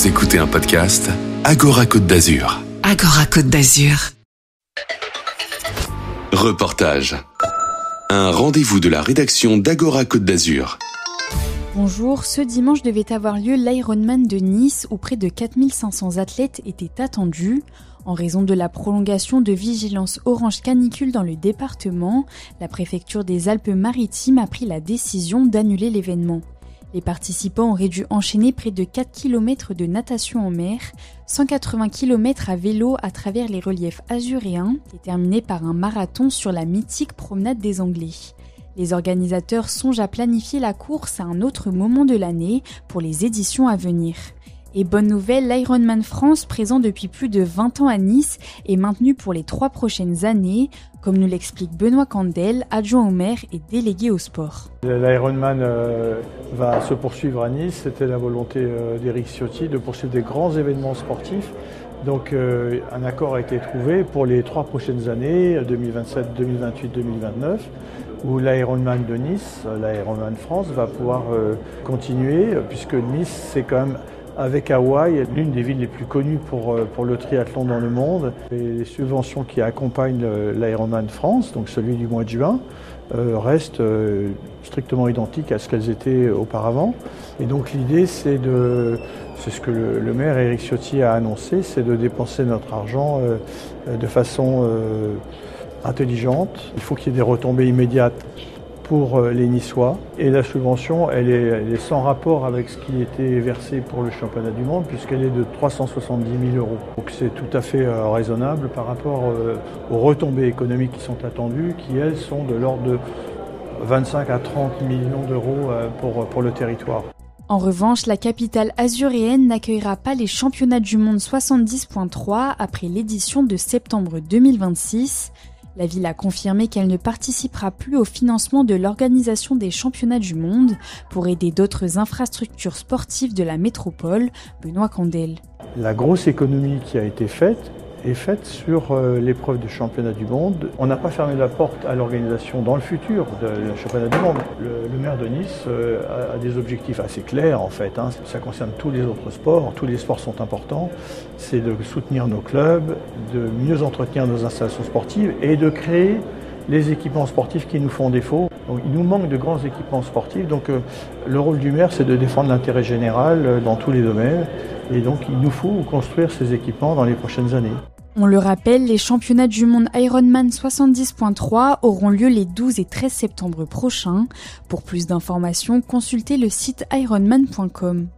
Vous écoutez un podcast Agora Côte d'Azur. Agora Côte d'Azur. Reportage. Un rendez-vous de la rédaction d'Agora Côte d'Azur. Bonjour, ce dimanche devait avoir lieu l'Ironman de Nice où près de 4500 athlètes étaient attendus. En raison de la prolongation de vigilance orange canicule dans le département, la préfecture des Alpes-Maritimes a pris la décision d'annuler l'événement. Les participants auraient dû enchaîner près de 4 km de natation en mer, 180 km à vélo à travers les reliefs azuréens et terminer par un marathon sur la mythique promenade des Anglais. Les organisateurs songent à planifier la course à un autre moment de l'année pour les éditions à venir. Et bonne nouvelle, l'Ironman France, présent depuis plus de 20 ans à Nice, est maintenu pour les 3 prochaines années, comme nous l'explique Benoît Candel, adjoint au maire et délégué au sport. L'Ironman va se poursuivre à Nice. C'était la volonté d'Éric Ciotti de poursuivre des grands événements sportifs. Donc un accord a été trouvé pour les 3 prochaines années, 2027, 2028, 2029, où l'Ironman de Nice, l'Ironman France, va pouvoir continuer, puisque Nice, c'est quand même, avec Hawaï, l'une des villes les plus connues pour le triathlon dans le monde. Et les subventions qui accompagnent l'Ironman France, donc celui du mois de juin, restent strictement identiques à ce qu'elles étaient auparavant. Et donc l'idée, c'est ce que le maire Éric Ciotti a annoncé, c'est de dépenser notre argent de façon intelligente. Il faut qu'il y ait des retombées immédiates pour les Niçois. Et la subvention, elle est sans rapport avec ce qui était versé pour le championnat du monde, puisqu'elle est de 370 000 €. Donc c'est tout à fait raisonnable par rapport aux retombées économiques qui sont attendues, qui elles sont de l'ordre de 25 à 30 millions d'euros pour le territoire. En revanche, la capitale azuréenne n'accueillera pas les championnats du monde 70.3 après l'édition de septembre 2026. La ville a confirmé qu'elle ne participera plus au financement de l'organisation des championnats du monde pour aider d'autres infrastructures sportives de la métropole. Benoît Candel. La grosse économie qui a été faite est faite sur l'épreuve de championnat du monde. On n'a pas fermé la porte à l'organisation dans le futur du championnat du monde. Le maire de Nice a des objectifs assez clairs en fait. Ça concerne tous les autres sports. Tous les sports sont importants. C'est de soutenir nos clubs, de mieux entretenir nos installations sportives et de créer les équipements sportifs qui nous font défaut. Donc, il nous manque de grands équipements sportifs. Donc le rôle du maire, c'est de défendre l'intérêt général dans tous les domaines. Et donc il nous faut construire ces équipements dans les prochaines années. On le rappelle, les championnats du monde Ironman 70.3 auront lieu les 12 et 13 septembre prochains. Pour plus d'informations, consultez le site ironman.com.